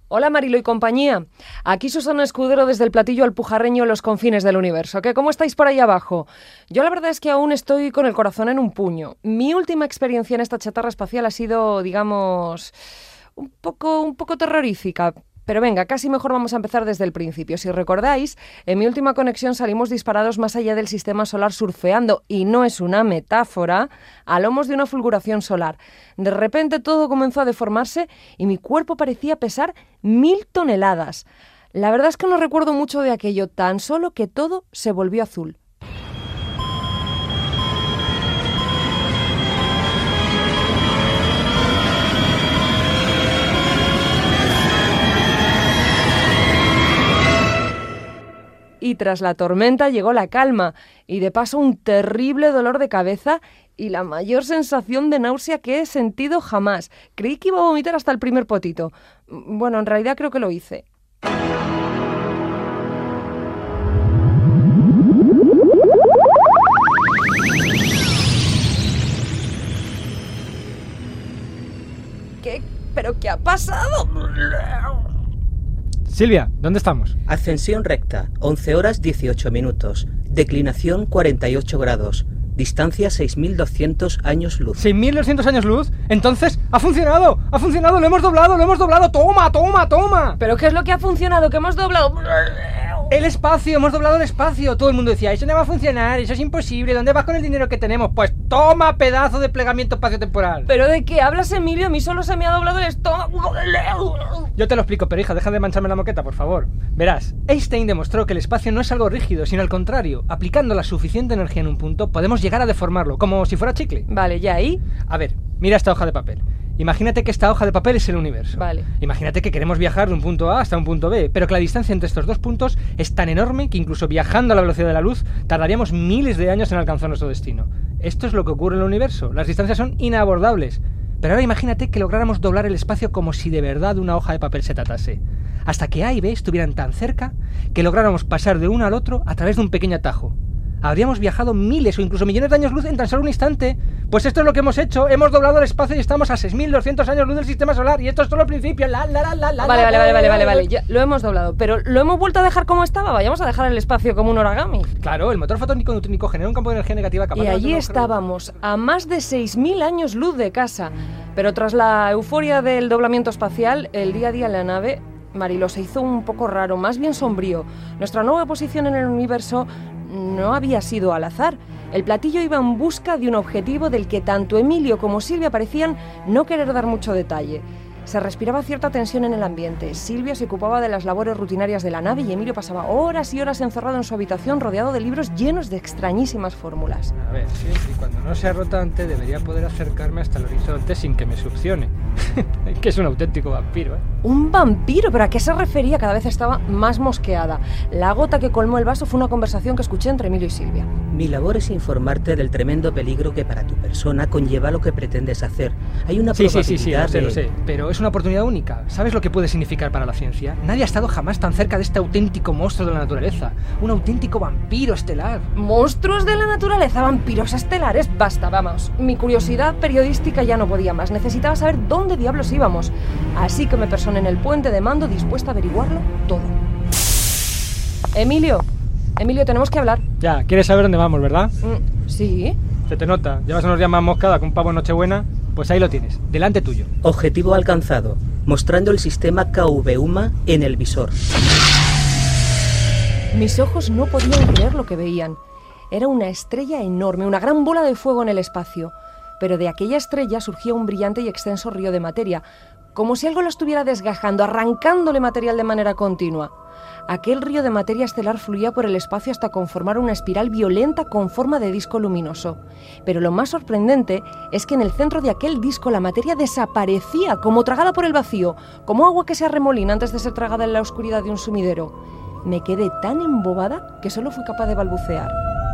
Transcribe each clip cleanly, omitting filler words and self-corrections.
Hola Marilo y compañía, aquí Susana Escudero desde el platillo alpujarreño Los Confines del Universo. ¿Qué? ¿Cómo estáis por ahí abajo? Yo la verdad es que aún estoy con el corazón en un puño. Mi última experiencia en esta chatarra espacial ha sido, digamos, un poco terrorífica. Pero venga, casi mejor vamos a empezar desde el principio. Si recordáis, en mi última conexión salimos disparados más allá del sistema solar surfeando, y no es una metáfora, a lomos de una fulguración solar. De repente todo comenzó a deformarse y mi cuerpo parecía pesar 1000 toneladas. La verdad es que no recuerdo mucho de aquello, tan solo que todo se volvió azul. Y tras la tormenta llegó la calma y de paso un terrible dolor de cabeza y la mayor sensación de náusea que he sentido jamás. Creí que iba a vomitar hasta el primer potito. Bueno, en realidad creo que lo hice. ¿Qué? ¿Pero qué ha pasado? Silvia, ¿dónde estamos? Ascensión recta, 11 horas 18 minutos. Declinación 48 grados. Distancia 6.200 años luz. ¿6.200 años luz? Entonces, ¡ha funcionado! ¡Ha funcionado! ¡Lo hemos doblado! ¡Toma! ¿Pero qué es lo que ha funcionado? ¿Qué hemos doblado? El espacio, hemos doblado el espacio. Todo el mundo decía, eso no va a funcionar, eso es imposible, ¿dónde vas con el dinero que tenemos? Pues toma, pedazo de plegamiento espaciotemporal. ¿Pero de qué hablas, Emilio? A mí solo se me ha doblado el estómago. Yo te lo explico, pero hija, deja de mancharme la moqueta, por favor. Verás, Einstein demostró que el espacio no es algo rígido, sino al contrario. Aplicando la suficiente energía en un punto, podemos llegar a deformarlo, como si fuera chicle. Vale, ¿ya ahí? A ver, mira esta hoja de papel. Imagínate que esta hoja de papel es el universo. Vale. Imagínate que queremos viajar de un punto A hasta un punto B, pero que la distancia entre estos dos puntos es tan enorme que incluso viajando a la velocidad de la luz tardaríamos miles de años en alcanzar nuestro destino. Esto es lo que ocurre en el universo. Las distancias son inabordables. Pero ahora imagínate que lográramos doblar el espacio como si de verdad de una hoja de papel se tratase. Hasta que A y B estuvieran tan cerca que lográramos pasar de uno al otro a través de un pequeño atajo. Habríamos viajado miles o incluso millones de años luz en tan solo un instante. Pues esto es lo que hemos hecho. Hemos doblado el espacio y estamos a 6.200 años luz del sistema solar. Y esto es solo el principio. Vale. Ya, lo hemos doblado. Pero ¿lo hemos vuelto a dejar como estaba? Vayamos a dejar el espacio como un origami. Claro, el motor fotónico neutrónico genera un campo de energía negativa capaz de... Y allí estábamos, a más de 6.000 años luz de casa. Pero tras la euforia del doblamiento espacial, el día a día en la nave, Marilo, se hizo un poco raro, más bien sombrío. Nuestra nueva posición en el universo no había sido al azar. El platillo iba en busca de un objetivo del que tanto Emilio como Silvia parecían no querer dar mucho detalle. Se respiraba cierta tensión en el ambiente. Silvia se ocupaba de las labores rutinarias de la nave y Emilio pasaba horas y horas encerrado en su habitación rodeado de libros llenos de extrañísimas fórmulas. A ver, sí, y cuando no sea rotante debería poder acercarme hasta el horizonte sin que me succione. Que es un auténtico vampiro, ¿eh? ¿Un vampiro? ¿Pero a qué se refería? Cada vez estaba más mosqueada. La gota que colmó el vaso fue una conversación que escuché entre Emilio y Silvia. Mi labor es informarte del tremendo peligro que para tu persona conlleva lo que pretendes hacer. Hay una probabilidad lo sé, pero es una oportunidad única. ¿Sabes lo que puede significar para la ciencia? Nadie ha estado jamás tan cerca de este auténtico monstruo de la naturaleza. Un auténtico vampiro estelar. ¿Monstruos de la naturaleza? ¿Vampiros estelares? Basta, vamos. Mi curiosidad periodística ya no podía más. Necesitaba saber dónde diablos íbamos. Así que me personé en el puente de mando dispuesta a averiguarlo todo. Emilio, tenemos que hablar. Ya, ¿quieres saber dónde vamos, verdad? Sí. Se te nota. Llevas unos días más moscada que un pavo en Nochebuena. Pues ahí lo tienes, delante tuyo. Objetivo alcanzado, mostrando el sistema KV-UMA en el visor. Mis ojos no podían creer lo que veían. Era una estrella enorme, una gran bola de fuego en el espacio. Pero de aquella estrella surgía un brillante y extenso río de materia, como si algo lo estuviera desgajando, arrancándole material de manera continua. Aquel río de materia estelar fluía por el espacio hasta conformar una espiral violenta con forma de disco luminoso. Pero lo más sorprendente es que en el centro de aquel disco la materia desaparecía, como tragada por el vacío, como agua que se arremolina antes de ser tragada en la oscuridad de un sumidero. Me quedé tan embobada que solo fui capaz de balbucear.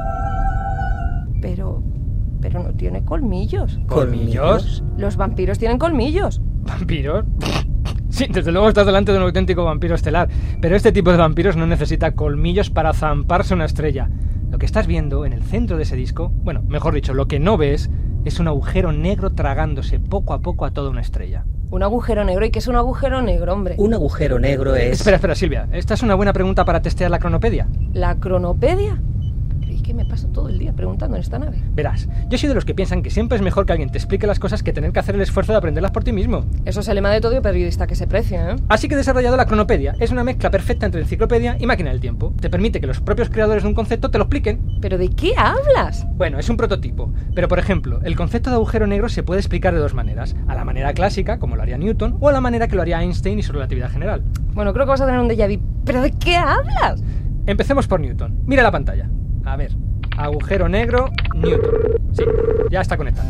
Pero no tiene colmillos. ¿Colmillos? Los vampiros tienen colmillos. ¿Vampiros? Sí, desde luego estás delante de un auténtico vampiro estelar, pero este tipo de vampiros no necesita colmillos para zamparse una estrella. Lo que estás viendo en el centro de ese disco, bueno, mejor dicho, lo que no ves, es un agujero negro tragándose poco a poco a toda una estrella. Un agujero negro. ¿Y qué es un agujero negro, hombre? Un agujero negro es... Espera, Silvia. Esta es una buena pregunta para testear la cronopedia. ¿La cronopedia? ¿Y qué me paso todo el día preguntando en esta nave? Verás, yo soy de los que piensan que siempre es mejor que alguien te explique las cosas que tener que hacer el esfuerzo de aprenderlas por ti mismo. Eso es el lema de todo periodista que se precia, ¿eh? Así que he desarrollado la cronopedia. Es una mezcla perfecta entre enciclopedia y máquina del tiempo. Te permite que los propios creadores de un concepto te lo expliquen. ¿Pero de qué hablas? Bueno, es un prototipo. Pero, por ejemplo, el concepto de agujero negro se puede explicar de dos maneras. A la manera clásica, como lo haría Newton, o a la manera que lo haría Einstein y su relatividad general. Bueno, creo que vas a tener un déjà vu. ¿Pero de qué hablas? Empecemos por Newton. Mira la pantalla. A ver. Agujero negro, Newton. Sí, ya está conectado.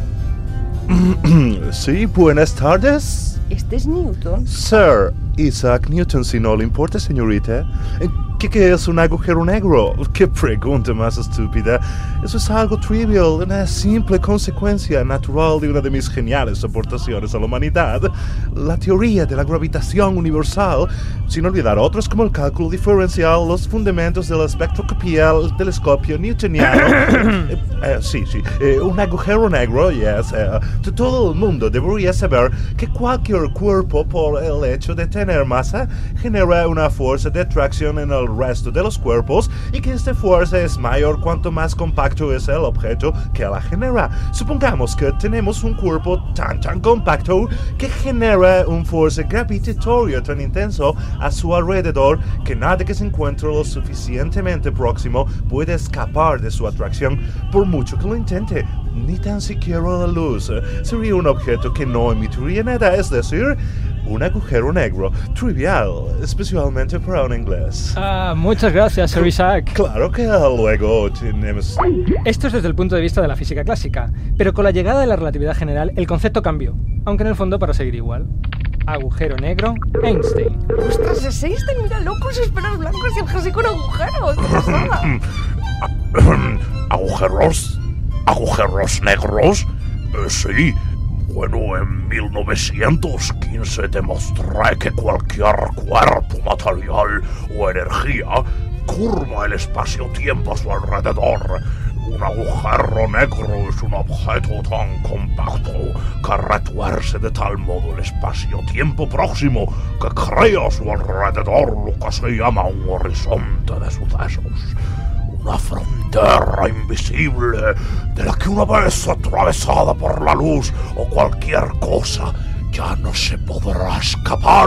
Sí, buenas tardes. ¿Este es Newton? Sir Isaac Newton, si no le importa, señorita. ¿Qué es un agujero negro? ¡Qué pregunta más estúpida! Eso es algo trivial, una simple consecuencia natural de una de mis geniales aportaciones a la humanidad, la teoría de la gravitación universal, sin olvidar otros como el cálculo diferencial, los fundamentos de la espectroscopía, el telescopio newtoniano. Sí, un agujero negro, yes. Todo el mundo debería saber que cualquier cuerpo, por el hecho de tener masa, genera una fuerza de atracción en el resto de los cuerpos y que esta fuerza es mayor cuanto más compacto es el objeto que la genera. Supongamos que tenemos un cuerpo tan compacto que genera una fuerza gravitatoria tan intenso a su alrededor que nada que se encuentre lo suficientemente próximo puede escapar de su atracción por mucho que lo intente. Ni tan siquiera la luz. Sería un objeto que no emitiría nada, es decir, un agujero negro. Trivial, especialmente para un inglés. Muchas gracias, Sir Isaac. Claro que luego tenemos... Esto es desde el punto de vista de la física clásica, pero con la llegada de la relatividad general el concepto cambió, aunque en el fondo para seguir igual. Agujero negro, Einstein. ¡Ostras, es Einstein! ¡Mira, locos, esperos blancos y el jersey con agujeros! ¡Qué pasada! ¿Agujeros negros? Sí. Bueno, en 1915 demostré que cualquier cuerpo material o energía curva el espacio-tiempo a su alrededor. Un agujero negro es un objeto tan compacto que retuerce de tal modo el espacio-tiempo próximo que crea a su alrededor lo que se llama un horizonte de sucesos. Una frontera invisible de la que una vez atravesada por la luz o cualquier cosa ya no se podrá escapar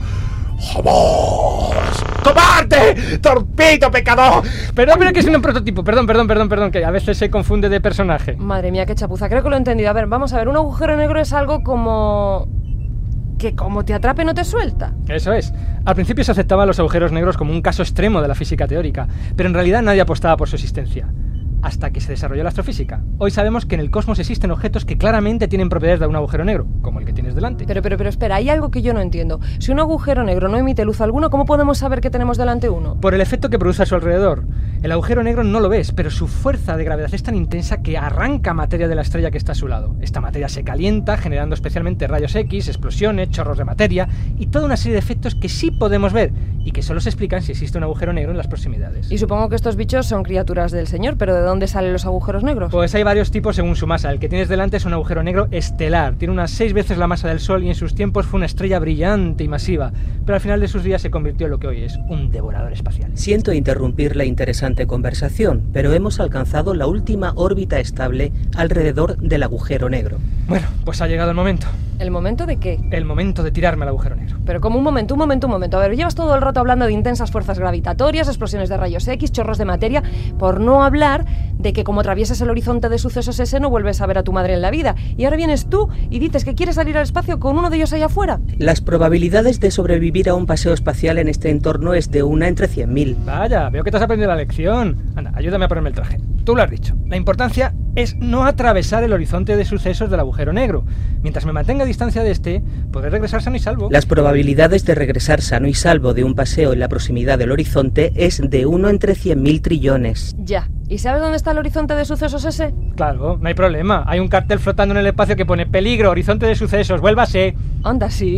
jamás. ¡Cobarde! ¡Torpido, pecador! Perdón, que es un prototipo. Perdón, que a veces se confunde de personaje. Madre mía, qué chapuza. Creo que lo he entendido. A ver, vamos a ver. Un agujero negro es algo como... que como te atrape no te suelta. Eso es. Al principio se aceptaban los agujeros negros como un caso extremo de la física teórica, pero en realidad nadie apostaba por su existencia. Hasta que se desarrolló la astrofísica. Hoy sabemos que en el cosmos existen objetos que claramente tienen propiedades de un agujero negro, como el que tienes delante. Pero espera, hay algo que yo no entiendo. Si un agujero negro no emite luz alguna, ¿cómo podemos saber que tenemos delante uno? Por el efecto que produce a su alrededor. El agujero negro no lo ves, pero su fuerza de gravedad es tan intensa que arranca materia de la estrella que está a su lado. Esta materia se calienta, generando especialmente rayos X, explosiones, chorros de materia y toda una serie de efectos que sí podemos ver y que solo se explican si existe un agujero negro en las proximidades. Y supongo que estos bichos son criaturas del Señor, pero ¿de dónde salen los agujeros negros? Pues hay varios tipos según su masa. El que tienes delante es un agujero negro estelar. Tiene unas 6 veces la masa del Sol y en sus tiempos fue una estrella brillante y masiva. Pero al final de sus días se convirtió en lo que hoy es, un devorador espacial. Siento interrumpir la interesante conversación, pero hemos alcanzado la última órbita estable alrededor del agujero negro. Bueno, pues ha llegado el momento. ¿El momento de qué? El momento de tirarme al agujero negro. Pero como un momento. A ver, llevas todo el rato hablando de intensas fuerzas gravitatorias, explosiones de rayos X, chorros de materia, por no hablar de que como atraviesas el horizonte de sucesos ese no vuelves a ver a tu madre en la vida. Y ahora vienes tú y dices que quieres salir al espacio con uno de ellos allá afuera. Las probabilidades de sobrevivir a un paseo espacial en este entorno es de 1 entre 100.000. Vaya, veo que te has aprendido la lección. Anda, ayúdame a ponerme el traje. Tú lo has dicho. La importancia es no atravesar el horizonte de sucesos del agujero negro. Mientras me mantenga a distancia de este, podré regresar sano y salvo. Las probabilidades de regresar sano y salvo de un paseo en la proximidad del horizonte es de 1 entre 100.000 trillones. Ya. ¿Y sabes dónde está el horizonte de sucesos ese? Claro, no hay problema. Hay un cartel flotando en el espacio que pone peligro, horizonte de sucesos, vuélvase. Anda, sí.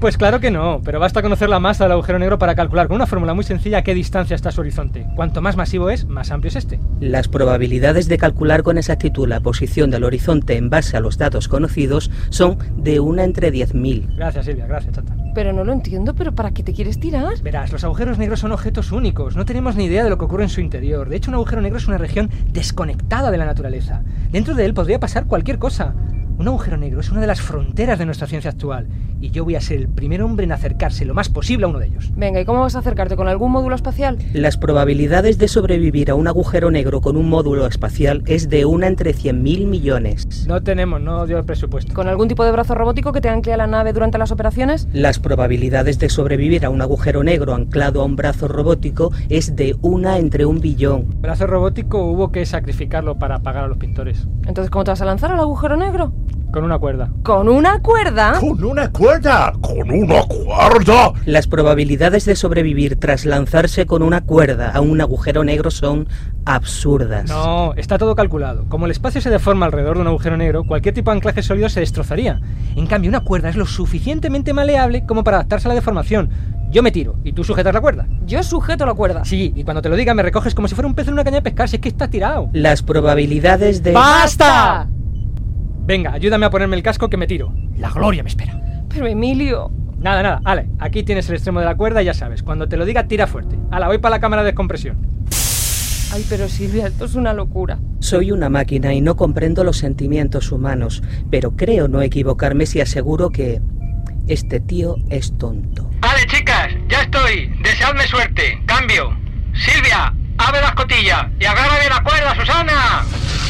Pues claro que no, pero basta conocer la masa del agujero negro para calcular con una fórmula muy sencilla a qué distancia está su horizonte. Cuanto más masivo es, más amplio es este. Las probabilidades de calcular con exactitud la posición del horizonte en base a los datos conocidos son de 1 entre 10.000. Gracias, Silvia, gracias, chata. Pero no lo entiendo, ¿pero para qué te quieres tirar? Verás, los agujeros negros son objetos únicos, no tenemos ni idea de lo que ocurre en su interior. De hecho, un agujero negro es una región desconectada de la naturaleza. Dentro de él podría pasar cualquier cosa. Un agujero negro es una de las fronteras de nuestra ciencia actual, y yo voy a ser el primer hombre en acercarse lo más posible a uno de ellos. Venga, ¿y cómo vas a acercarte? ¿Con algún módulo espacial? Las probabilidades de sobrevivir a un agujero negro con un módulo espacial es de 1 entre 100.000 millones. No tenemos, no dio el presupuesto. ¿Con algún tipo de brazo robótico que te ancle a la nave durante las operaciones? Las probabilidades de sobrevivir a un agujero negro anclado a un brazo robótico es de 1 entre 1 billón. El brazo robótico hubo que sacrificarlo para pagar a los pintores. Entonces, ¿cómo te vas a lanzar al agujero negro? Con una cuerda. ¿Con una cuerda? ¡Con una cuerda! ¡Con una cuerda! Las probabilidades de sobrevivir tras lanzarse con una cuerda a un agujero negro son absurdas. No, está todo calculado. Como el espacio se deforma alrededor de un agujero negro, cualquier tipo de anclaje sólido se destrozaría. En cambio, una cuerda es lo suficientemente maleable como para adaptarse a la deformación. Yo me tiro y tú sujetas la cuerda. Yo sujeto la cuerda. Sí, y cuando te lo diga me recoges como si fuera un pez en una caña de pescar, si es que estás tirado. Las probabilidades de... ¡Basta! Venga, ayúdame a ponerme el casco que me tiro. La gloria me espera. Pero Emilio... Nada, Ale, aquí tienes el extremo de la cuerda y ya sabes, cuando te lo diga tira fuerte. Ala, voy para la cámara de descompresión. Ay, pero Silvia, esto es una locura. Soy una máquina y no comprendo los sentimientos humanos, pero creo no equivocarme si aseguro que este tío es tonto. Vale, chicas, ya estoy. Deseadme suerte. Cambio. Silvia, abre la escotilla y agarra bien la cuerda, Susana.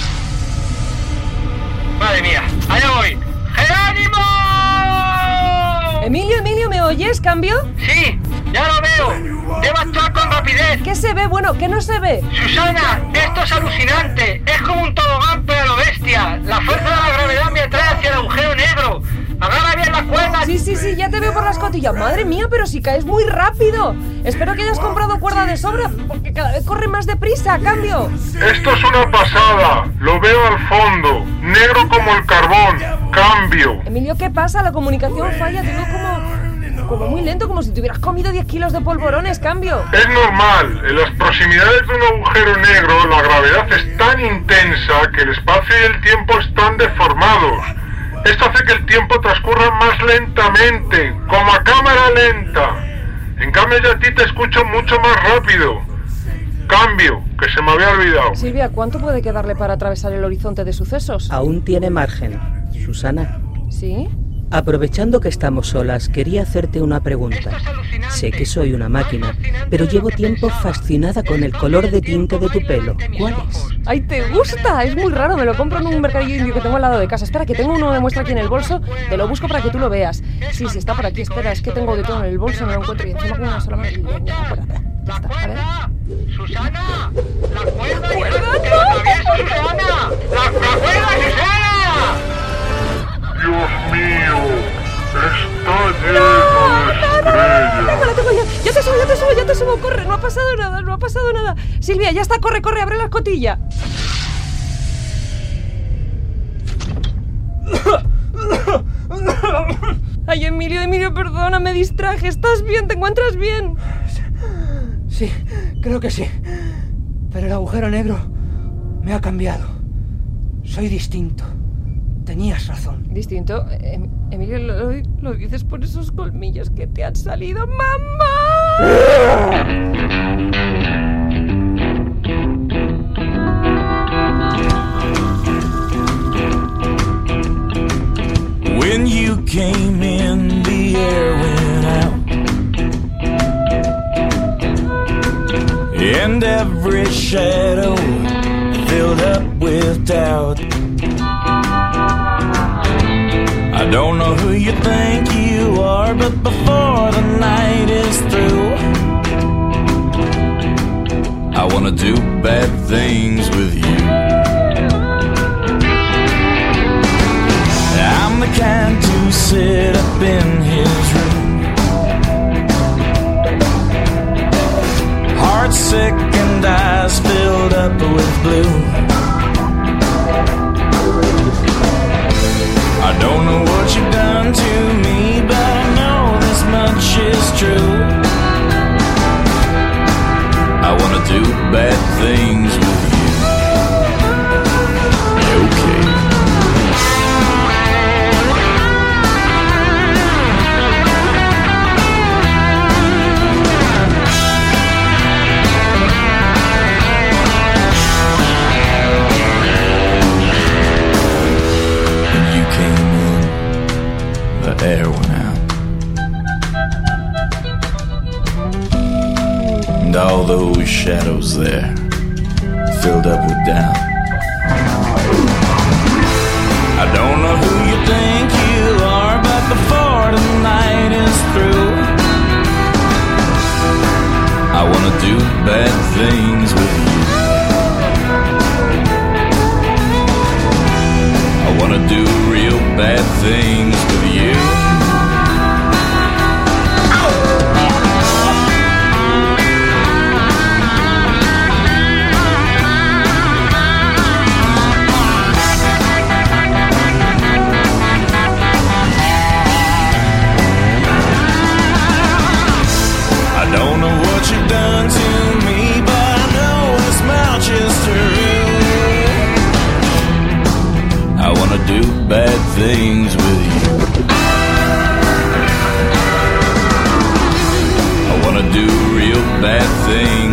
Madre mía, allá voy. ¡Jerónimo! Emilio, ¿me oyes? ¿Cambio? Sí, ya lo veo. Debo actuar con rapidez. ¿Qué se ve? Bueno, ¿qué no se ve? Susana, esto es alucinante. Es como un tobogán, pero a lo bestia. La fuerza de la gravedad me atrae hacia el agujero negro. Agarra bien la cuerda. Sí, ya te veo por la escotilla. Madre mía, pero si caes muy rápido. Espero que hayas comprado cuerda de sobra, porque cada vez corre más deprisa. Cambio. Esto es una pasada. Lo veo al fondo. Negro como el carbón. Cambio. Emilio, ¿qué pasa? La comunicación falla. Te veo como muy lento, como si te hubieras comido 10 kilos de polvorones. Cambio. Es normal. En las proximidades de un agujero negro, la gravedad es tan intensa que el espacio y el tiempo están deformados. Esto hace que el tiempo transcurra más lentamente, como a cámara lenta. En cambio, yo a ti te escucho mucho más rápido. Cambio, que se me había olvidado. Silvia, ¿cuánto puede quedarle para atravesar el horizonte de sucesos? Aún tiene margen. Susana. ¿Sí? Aprovechando que estamos solas, quería hacerte una pregunta. Sé que soy una máquina, pero llevo tiempo fascinada con el color de tinte de tu pelo. ¿Cuál es? ¡Ay, te gusta! Es muy raro, me lo compro en un mercadillo indio que tengo al lado de casa. Espera, que tengo uno de muestra aquí en el bolso. Te lo busco para que tú lo veas. Sí, está por aquí. Espera, es que tengo de todo en el bolso, no lo encuentro. Y encima con una sola mano. Ya está, a ver. ¡Susana! ¡La cuerda! ¡Cuerda, ¡Susana! ¡La cuerda, Susana! Dios mío, está lleno de estrellas. Venga, la tengo ya. Ya te subo. Corre, no ha pasado nada. Silvia, ya está, corre, abre la escotilla. Ay, Emilio, perdona, me distraje. ¿Estás bien? ¿Te encuentras bien? Sí, creo que sí. Pero el agujero negro me ha cambiado. Soy distinto. Tenías razón. ¿Distinto? Emilio, lo dices por esos colmillos que te han salido. ¡Mamá! When you came in, the air went out, and every shadow filled up with doubt. I don't know who you think you are, but before the night is through, I wanna do bad things with you. I'm the kind to sit up in his room, heart sick and eyes filled up with blue. I don't know what you've done to me, but I know that and all those shadows there filled up with doubt. I don't know who you think you are, but before the night is through, I wanna do bad things with you. I wanna do real bad things with you. I don't know what you've done to me, but I know as much is true. I wanna do bad things with you. I wanna do real bad things